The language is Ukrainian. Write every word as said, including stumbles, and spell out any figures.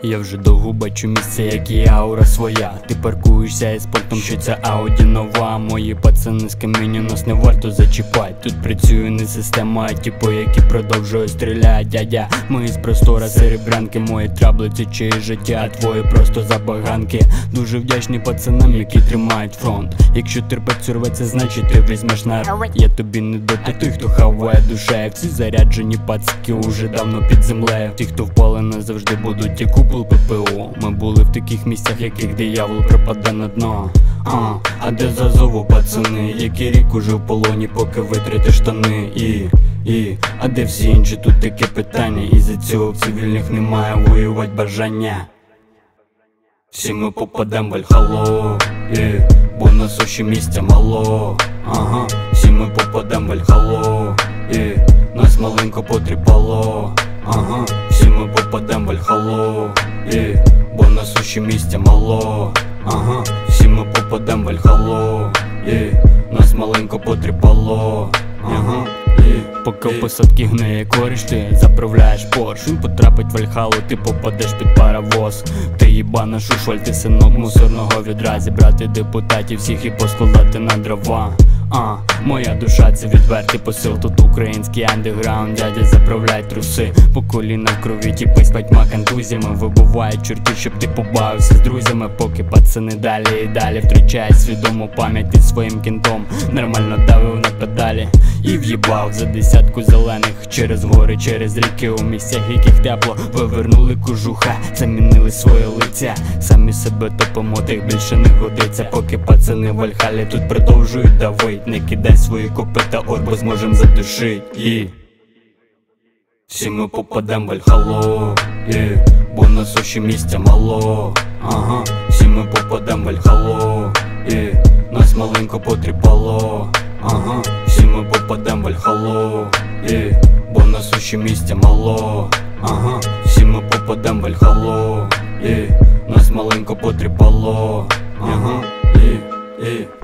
Я вже довго бачу місце, як і аура своя. Ти паркуєшся із спортом, що ця ауді нова. Мої пацани з каміння, нас не варто зачіпать. Тут працює не система, а ті, по які продовжують стрілять. Дядя, ми з простора серебрянки, мої трабли це чиє життя, твої просто забаганки. Дуже вдячний пацанам, які тримають фронт. Якщо терпець рветься, значить ти візьмеш на р. Я тобі не до тих, хто хаває душе. Всі заряджені пацики уже давно під землею. Ті, хто впали назавжди, будуть і купол пе пе о. Ми були в таких місцях, яких диявол припаде на дно. А, а де зазову пацани, який рік уже в полоні, поки витрите штани. І, і, а де всі інші, тут таке питання. І за цього в цивільних немає воювати бажання. Всі ми попадем в Вальхалу, і, бо на суші місця мало. Ага, всі ми попадем в Вальхалу, і, нас маленько потріпало. Ага, всі ми попадем в Вальхалу, і, бо на суші місця мало. Ага, всі ми попадем в Вальхалу, і, нас маленько потріпало. Ага, і, поки в посадки гниє коріш, ти заправляєш Порш. Він потрапить в Вальхалу, ти попадеш під паровоз. Ти їбана шушваль, ти синок мусорного відра. Зібрати депутатів всіх і поскладати на дрова. А, моя душа це відвертий посил, тут український андеграунд, дядя заправляй труси. По коліна в крові тіпи з п'ятьма контузіями. Вибувають чорті, щоб ти побавився з друзями. Поки пацани далі і далі втрачають свідому пам'ять під своїм кінтом. Нормально давив на педалі і в'їбав за десятку зелених. Через гори, через ріки, у місцях яких тепло. Вивернули кожуха, замінили своє лиця. Самі себе топимо, тих більше не годиться. Поки пацани в Вальхалі тут продовжують давити. Не кидай свої копита, орбо зможем задушить. І всі ми попадем в Вальхалу, і, бо на суші місця мало. Ага, всі ми попадем в Вальхалу, і, нас маленько потріпало. Ага, всі ми попадем в Вальхалу, і, бо на суші місця мало. Ага, всі ми попадем в Вальхалу, і, нас маленько потріпало. Ага, і, і